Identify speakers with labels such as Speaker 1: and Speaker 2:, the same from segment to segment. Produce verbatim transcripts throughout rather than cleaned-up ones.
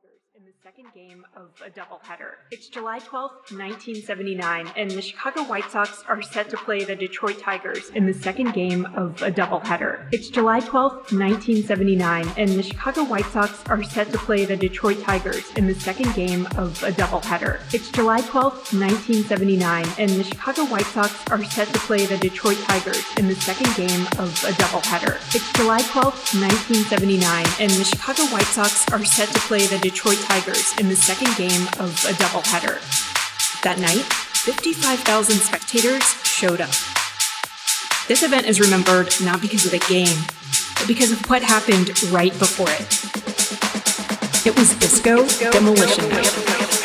Speaker 1: Tigers in the second game of a doubleheader. It's July twelfth, nineteen seventy-nine, and the Chicago White Sox are set to play the Detroit Tigers in the second game of a doubleheader. It's July twelfth, nineteen seventy-nine, and the Chicago White Sox are set to play the Detroit Tigers in the second game of a doubleheader. It's July twelfth, nineteen seventy-nine, and the Chicago White Sox are set to play the Detroit Tigers in the second game of a doubleheader. It's July twelfth, nineteen seventy-nine, and the Chicago White Sox are set to play the Detroit Tigers in the second game of a doubleheader. That night, fifty-five thousand spectators showed up. This event is remembered not because of the game, but because of what happened right before it. It was Disco Demolition Night.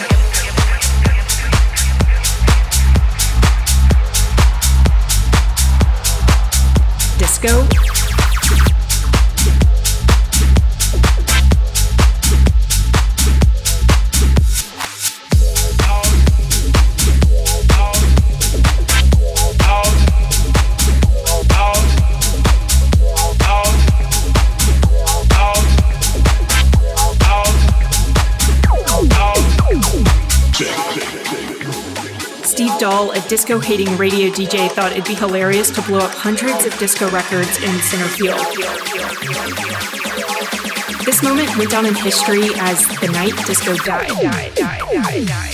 Speaker 1: Disco Steve Dahl, a disco-hating radio D J, thought it'd be hilarious to blow up hundreds of disco records in center field. This moment went down in history as the night disco died. died, died, died, died.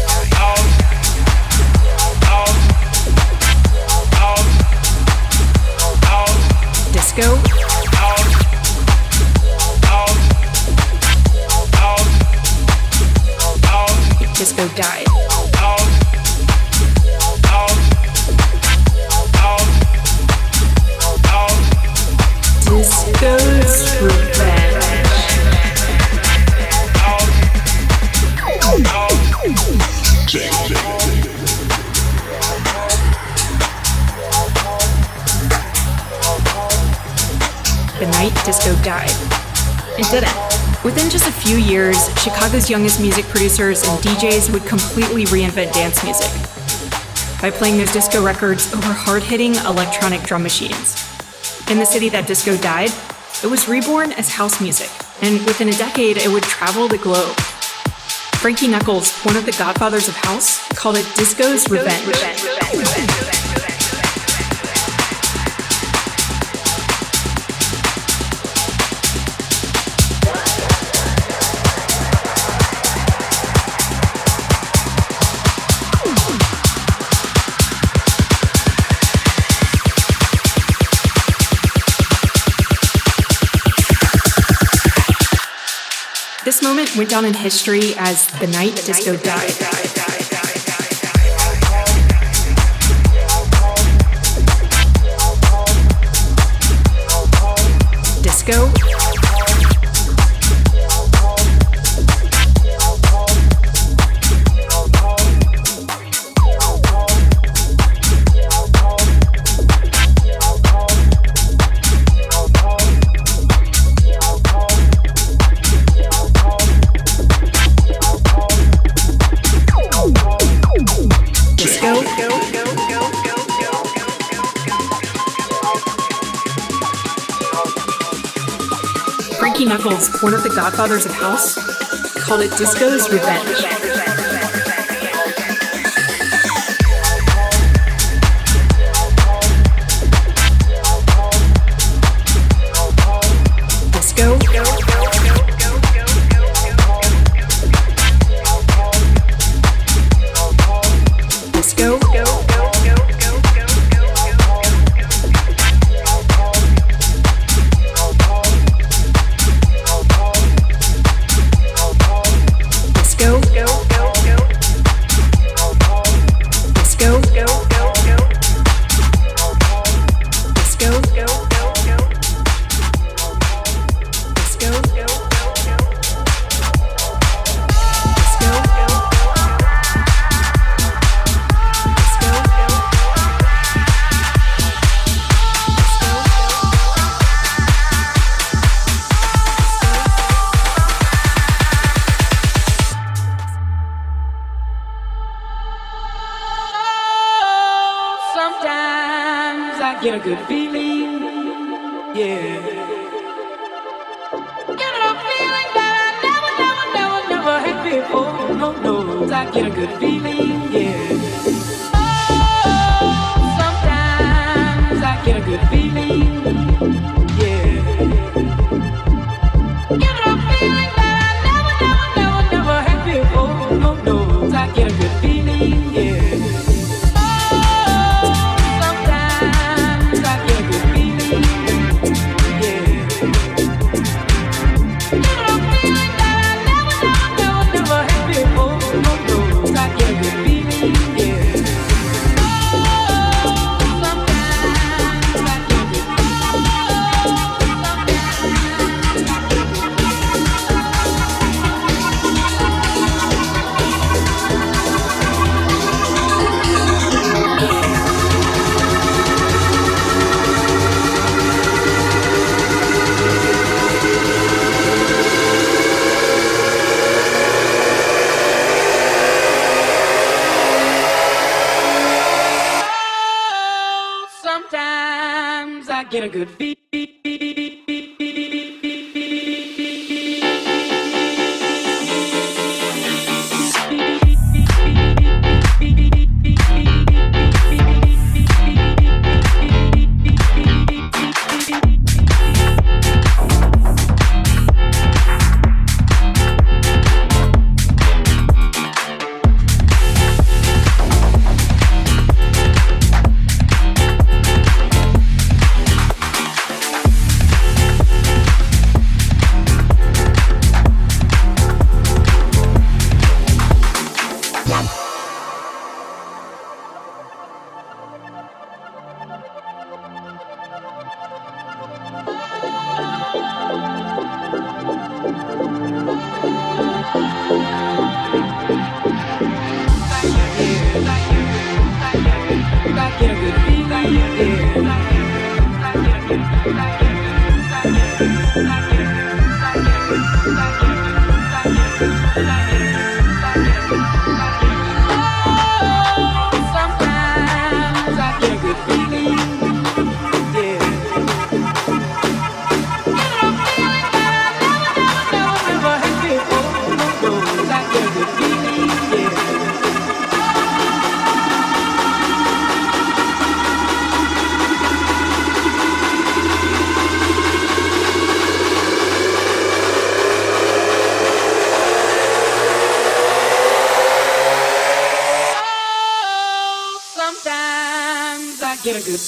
Speaker 1: Disco. Disco died. Disco's revenge. The night disco died. It didn't. Within just a few years, Chicago's youngest music producers and D Js would completely reinvent dance music by playing those disco records over hard-hitting electronic drum machines. In the city that disco died, it was reborn as house music, and within a decade, it would travel the globe. Frankie Knuckles, one of the godfathers of house, called it disco's revenge. revenge, revenge, revenge. This moment went down in history as the night the disco night died. died, died, died. Disco. Frankie Knuckles, one of the godfathers of house, called it disco's revenge. Disco. Disco.
Speaker 2: Get a good feeling, yeah. Get a feeling that I never, never, never get a good feeling, yeah. Oh, sometimes I get a good feeling, yeah. Get a feeling that I never, never, never, never had before. No, no, I get a good feeling, yeah. Oh, sometimes I get a good feeling, yeah. Get a feeling that I never, never, never, never had before. No, no, I get a good feeling, yeah. Sometimes I get a good feeling. Sometimes I get a good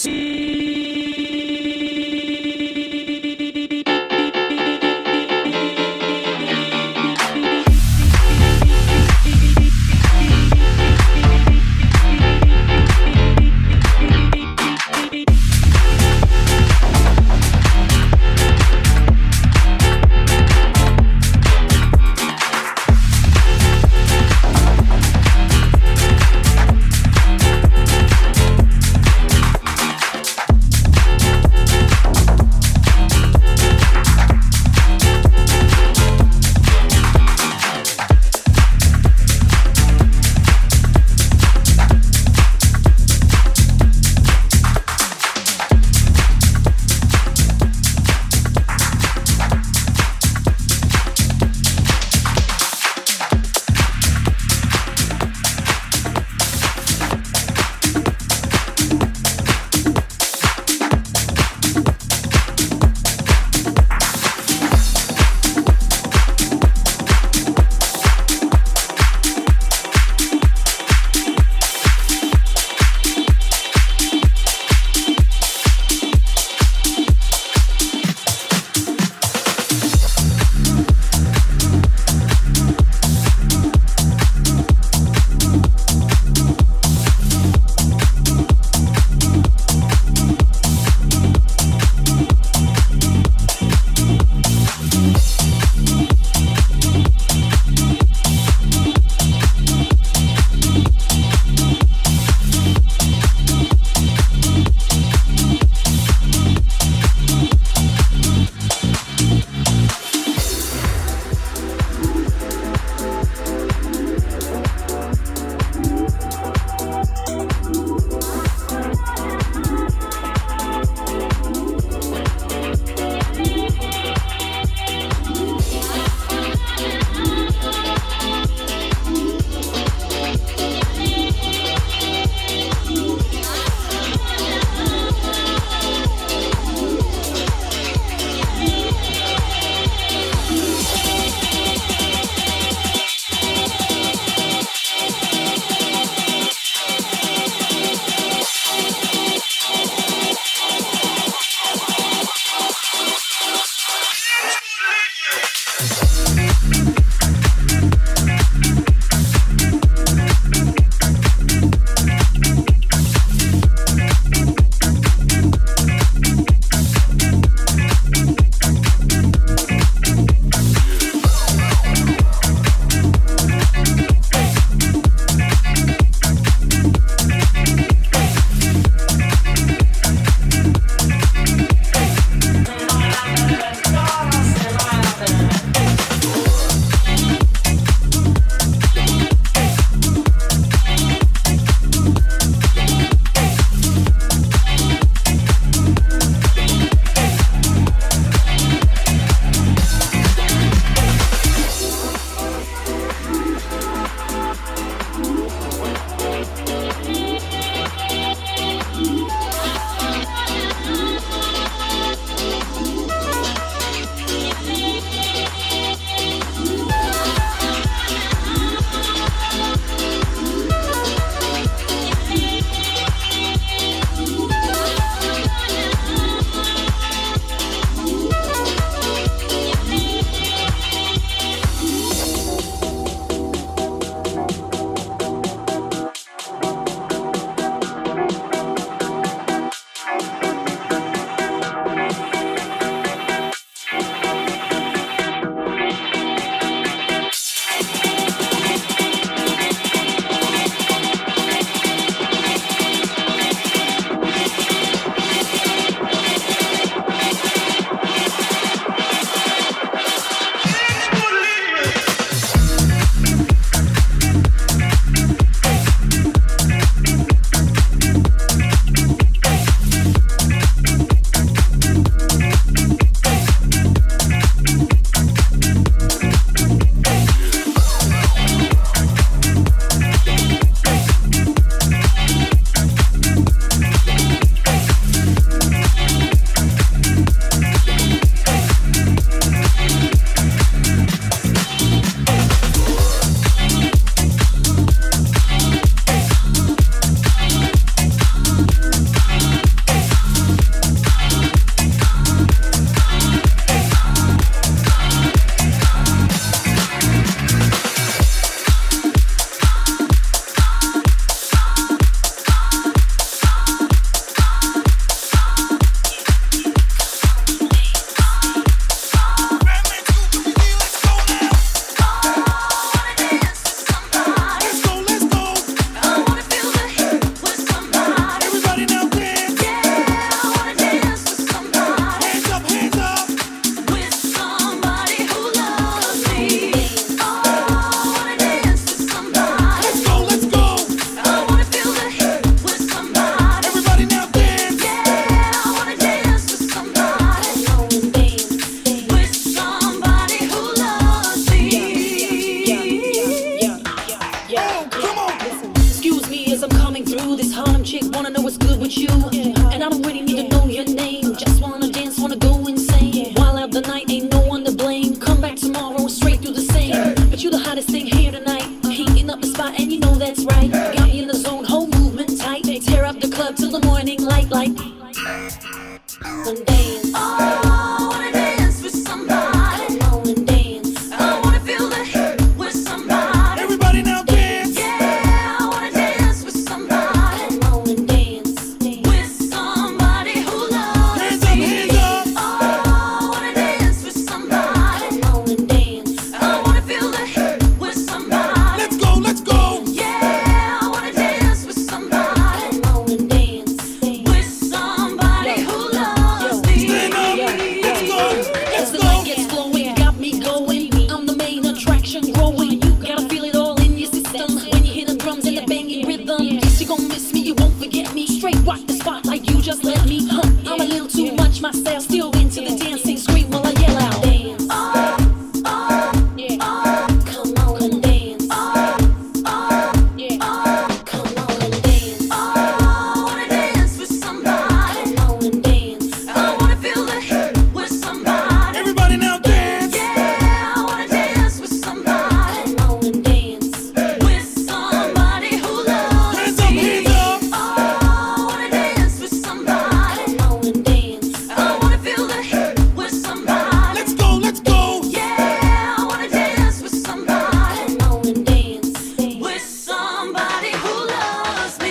Speaker 3: with you, and I don't really need to know your name. Just wanna dance, wanna go insane. While out the night, ain't no one to blame. Come back tomorrow and straight through the same. But you the hottest thing here tonight. Heating up the spot, and you know that's right. Got me in the zone, whole movement tight. Tear up the club till the morning light, like. And dance. Oh, I wanna dance with somebody. Come on and dance. I wanna feel the heat with somebody.
Speaker 2: Everybody now dance.
Speaker 3: Yeah, I wanna dance with somebody. Come on and dance with somebody who loves
Speaker 2: Hands up,
Speaker 3: me.
Speaker 2: hands up.
Speaker 3: Oh, I wanna dance with somebody. Come on and dance. I wanna feel the heat with somebody.
Speaker 2: Let's go, let's go.
Speaker 3: Yeah, I wanna dance with somebody. Come on and dance with somebody who loves me.
Speaker 2: Stand up. Let's go,
Speaker 3: As
Speaker 2: let's
Speaker 3: the
Speaker 2: go.
Speaker 3: night gets flowing, got me going. I'm the main attraction growing. You gotta feel it all in your system. When you hear the drums and the banging rhythm, guess you gon' miss me, you won't forget me. Straight rock the spot like you just let me. Huh, I'm a little too much myself, still into the dancing. Scream while I yell out. Dance. Oh, oh, yeah. Oh, come on and dance. Oh, oh, yeah. Oh, come on and dance. Oh, I wanna dance with somebody. Come on and dance. I wanna feel the heat with somebody.
Speaker 2: Everybody now dance.
Speaker 3: Yeah, I wanna dance with somebody. Come on and dance with somebody who loves
Speaker 2: Hands up,
Speaker 3: me.
Speaker 2: hands up.
Speaker 3: Oh, I wanna dance with somebody. Come on and dance. I wanna feel the heat with somebody.
Speaker 2: Let's go, let's go.
Speaker 3: Yeah, I wanna dance with somebody. Come on and dance with somebody who loves me.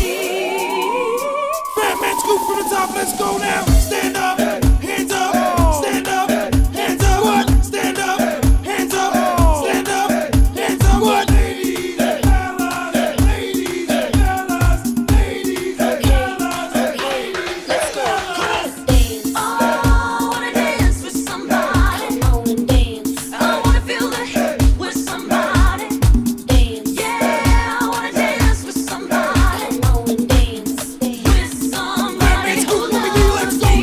Speaker 2: Fat man scoop from the top. Let's go now. Stand up. Hands up. Stand up. Hands up. What? Stand up. Hands up. Stand up. Hands up. What? Ladies and fellas. Ladies and fellas. Ladies and fellas.
Speaker 3: Let's go. Dance. Oh, I wanna dance with somebody. Come on and dance. I wanna feel the heat with somebody. Dance. Yeah, I wanna dance with somebody. Come on and dance with somebody who
Speaker 2: Scoop from the
Speaker 3: loves
Speaker 2: Let's go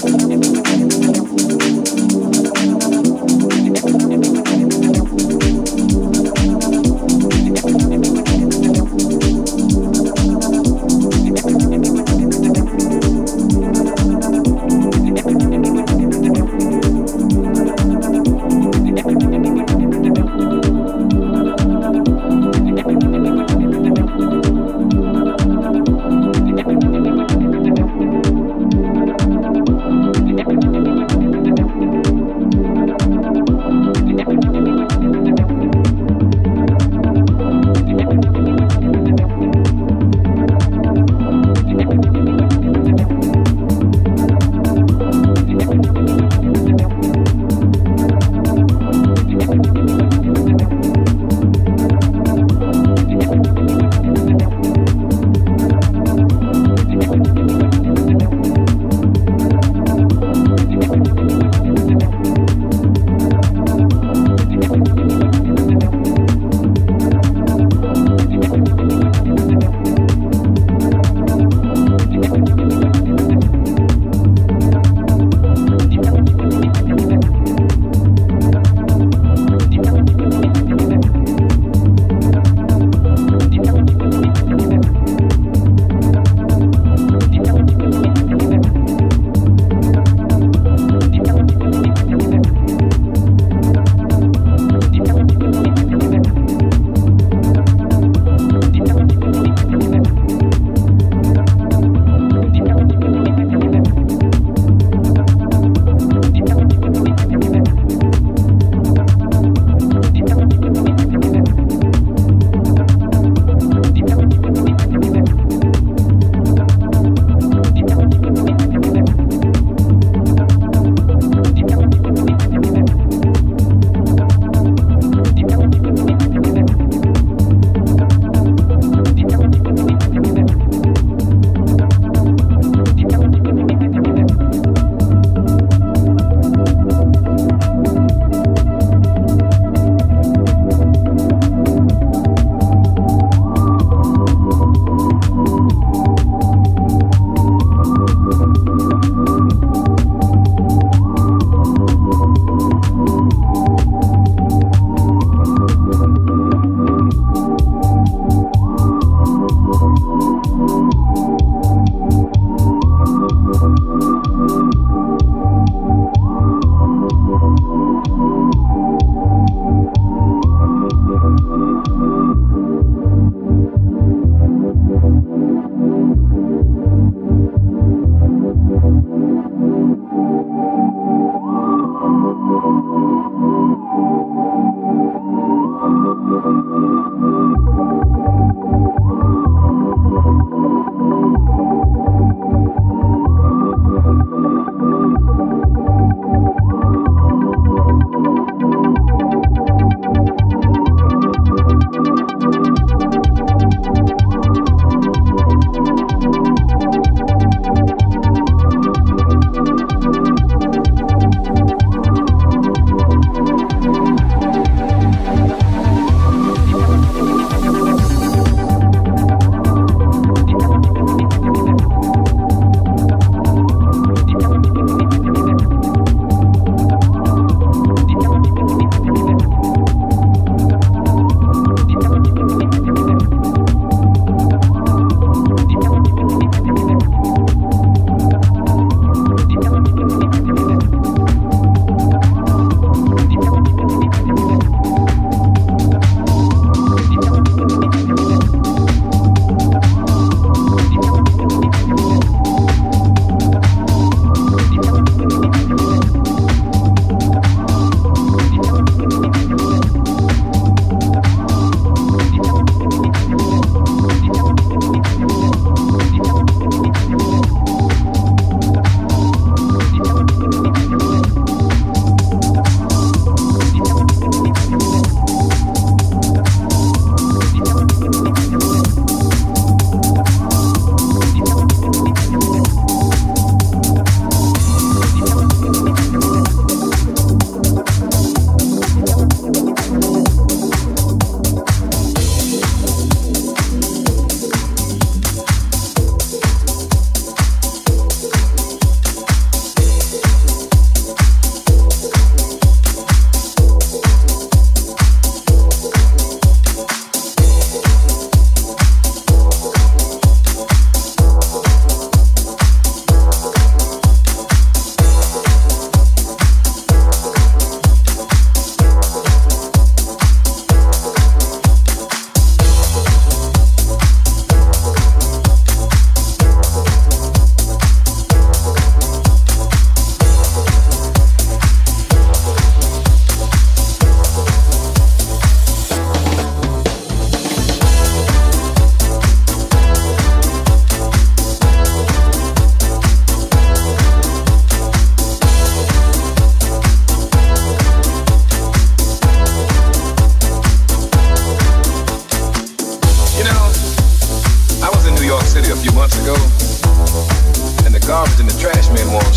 Speaker 4: Thank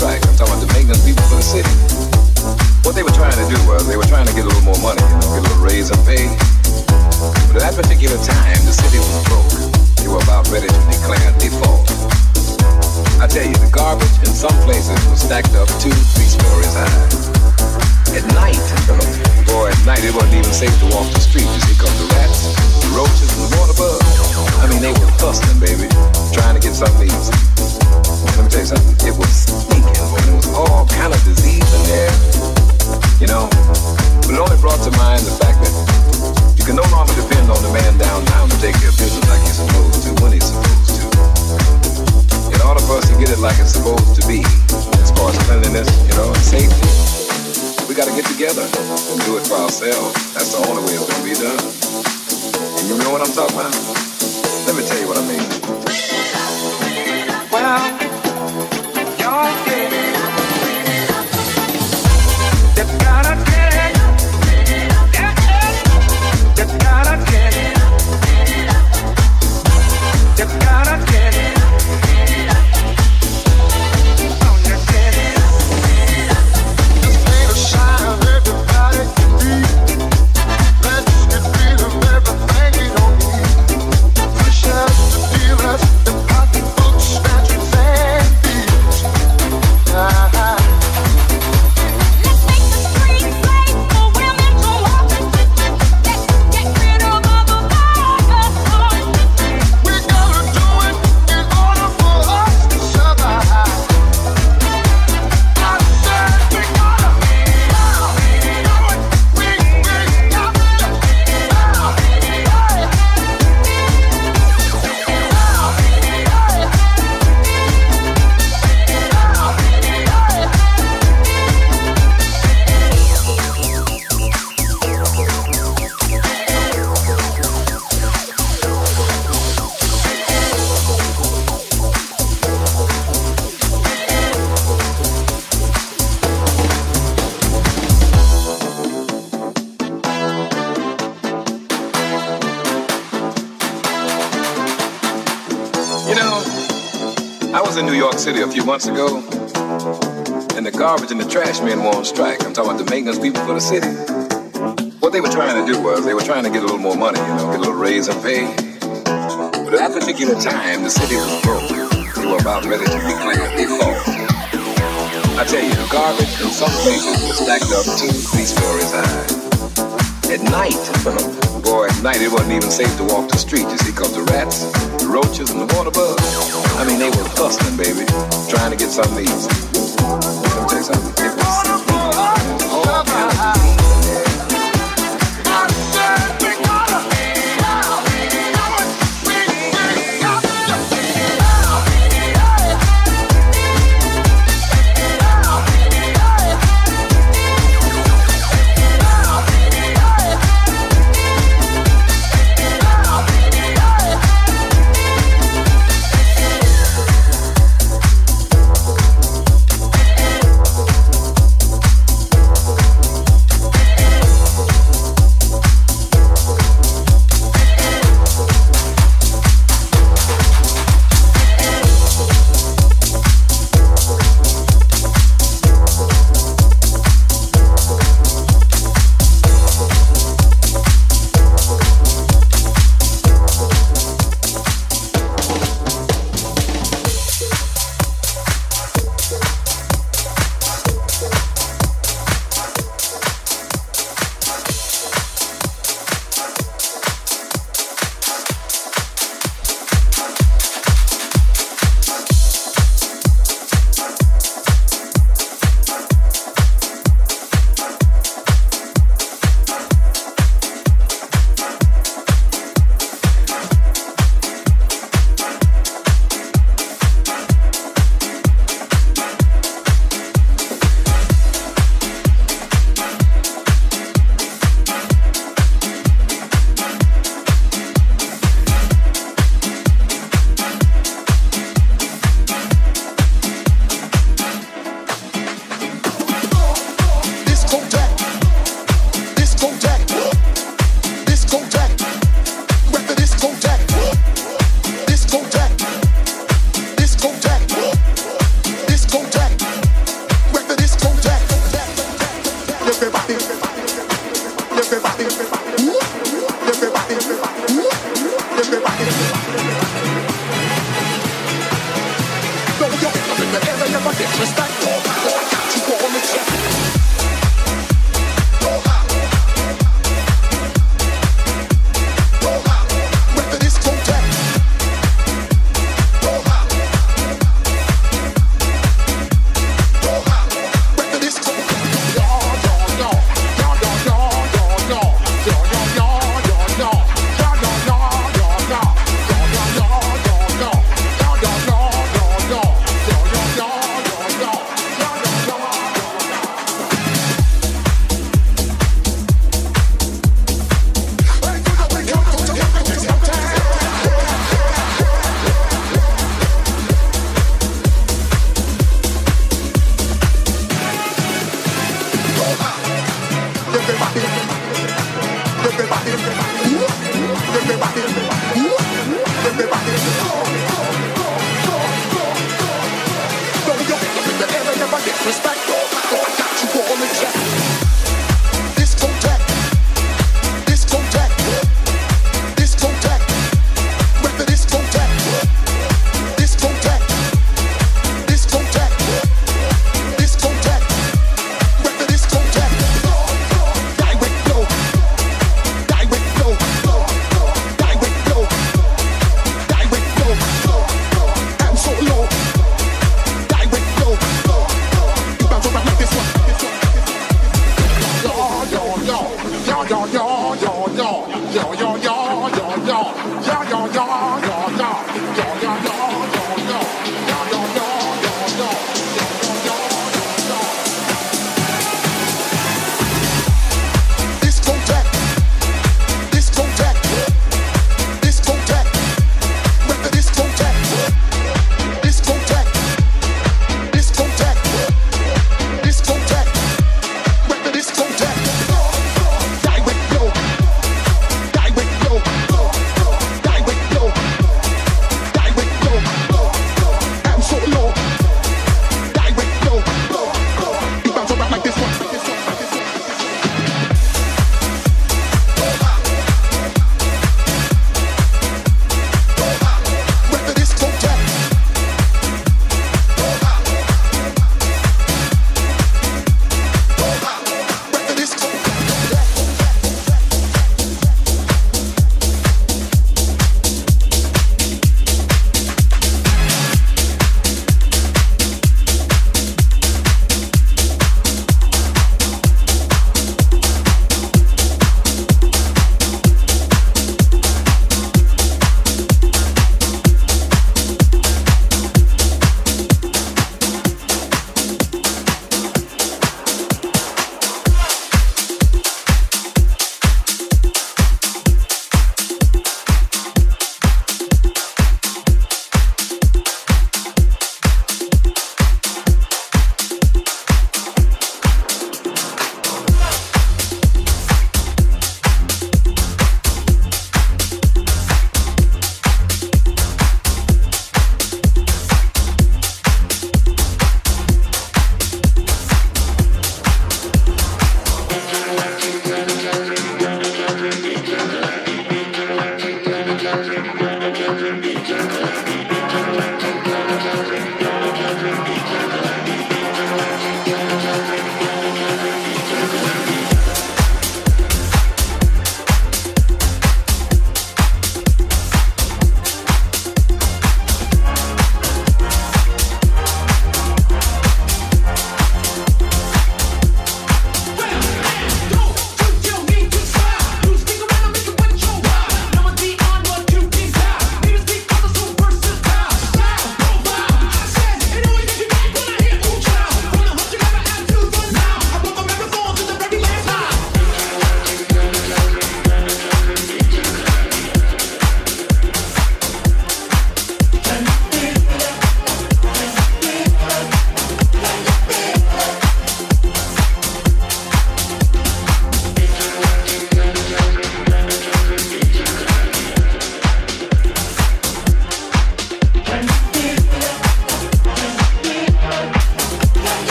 Speaker 4: strike. I'm talking about the maintenance people for the city. What they were trying to do was they were trying to get a little more money, you know, get a little raise and pay. But at that particular time, the city was broke. They were about ready to declare default. I tell you, the garbage in some places was stacked up two, three stories high. At night, boy, at night it wasn't even safe to walk the street. You see, because the rats, the roaches, and the water bugs, I mean, they were hustling, baby, trying to get something easy. Let me tell you something, it was stinking, boy. There was all kind of disease in there, you know. But it only brought to mind the fact that you can no longer depend on the man downtown to take care of business like he's supposed to, when he's supposed to. In order for us to get it like it's supposed to be, as far as cleanliness, you know, and safety, we gotta get together and do it for ourselves. That's the only way it's gonna be done. And you know what I'm talking about? Let me tell you what I mean.
Speaker 2: Well, you're getting you gotta get it. Yeah, yeah. You gotta get it. You gotta get it. Oh, you get it. Just ain't a sign of everybody can be. Let's get rid of everything you don't need. Push out the dealers, the pocketbooks, matches and beats. Ah.
Speaker 4: City a few months ago, and the garbage and the trash men were on strike. I'm talking about the maintenance people for the city. What they were trying to do was they were trying to get a little more money, you know, get a little raise and pay. But at that particular time, the city was broke. They were about ready to declare default. I tell you, the garbage in some places was stacked up two, three stories high. At night, boy, at night it wasn't even safe to walk the street, you see, because the rats, the roaches, and the water bugs, I mean, they were hustling, baby, trying to get something easy. Let me tell you something, it was all kind of disease in there.
Speaker 5: never disrespect. You go on the check.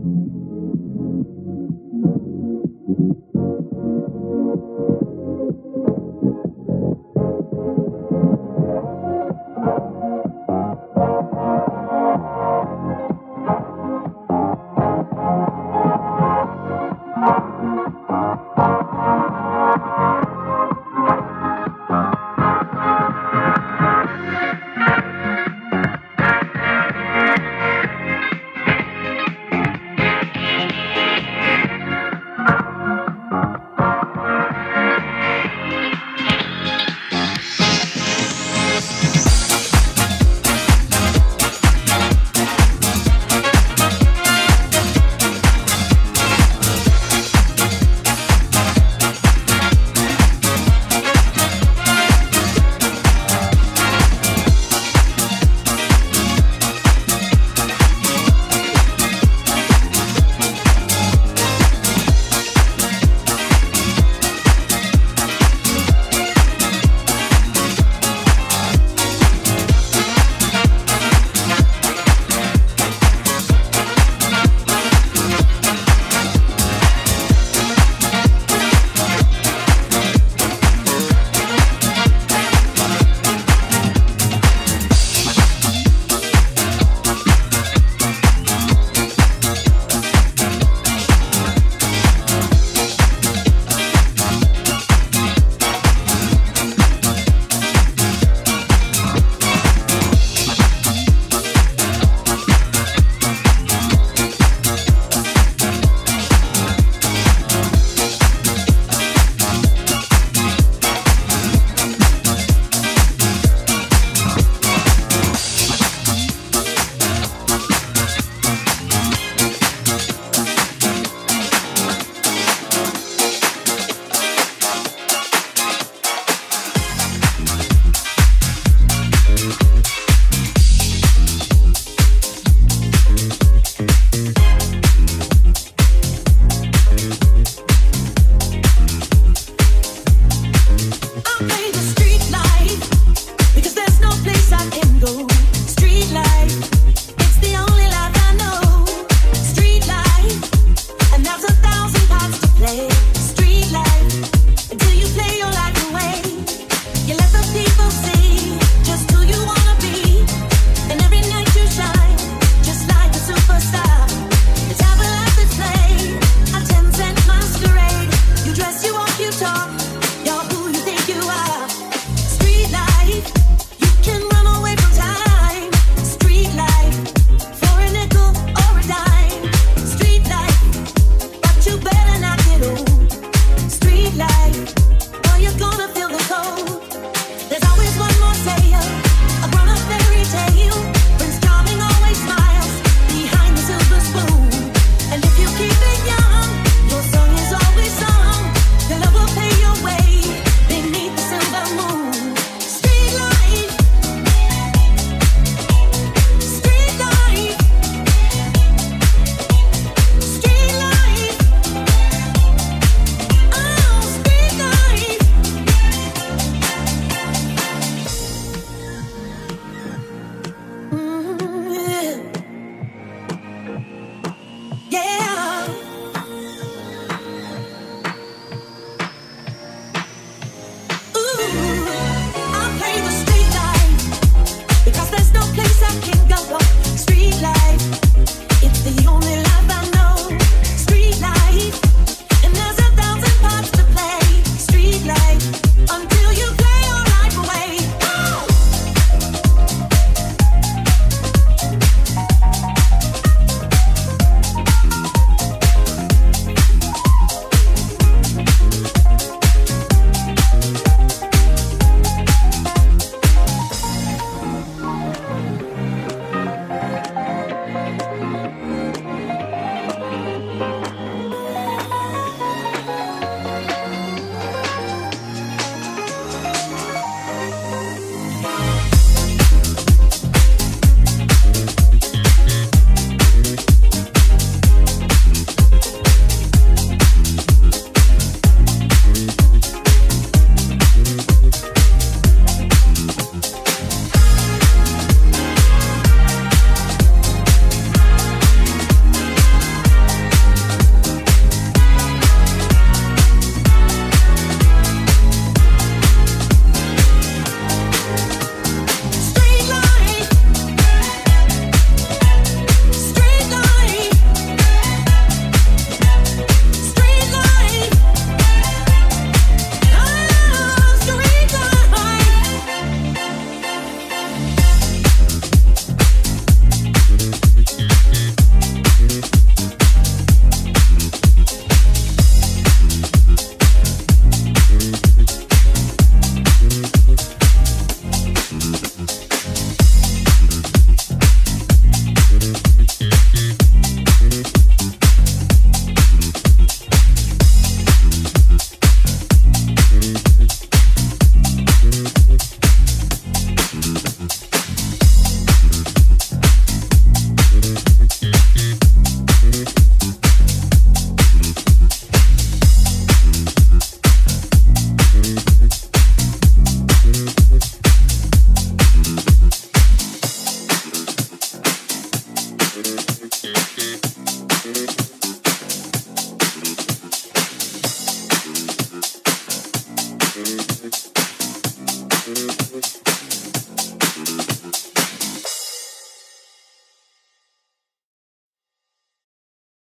Speaker 6: Thank